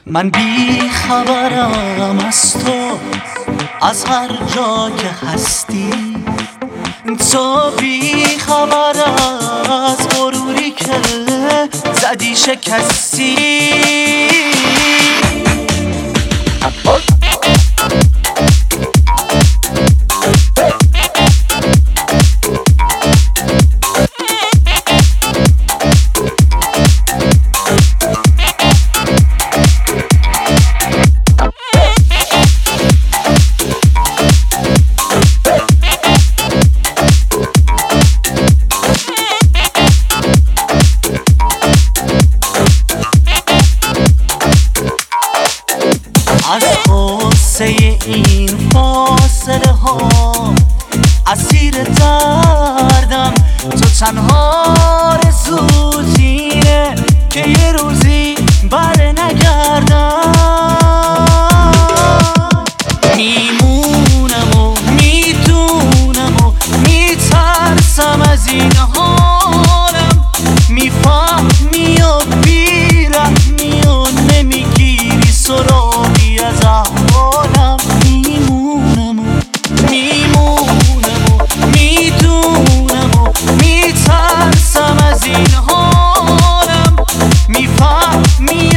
من بی خبرم از تو، از هر جا که هستی. تو بی خبر از غروری که زدی شکستی. از قصه این فاصله ها اسیر دردم، تو تنها آرزوت اینه که یه روزی بر نگردم. میمونم و میدونم و میترسم از این حالم، میفهمی و بیرحمی و نمیگیری سراغی از احوالم. میمونم و میدونم و میترسم از این حالم، میفهمی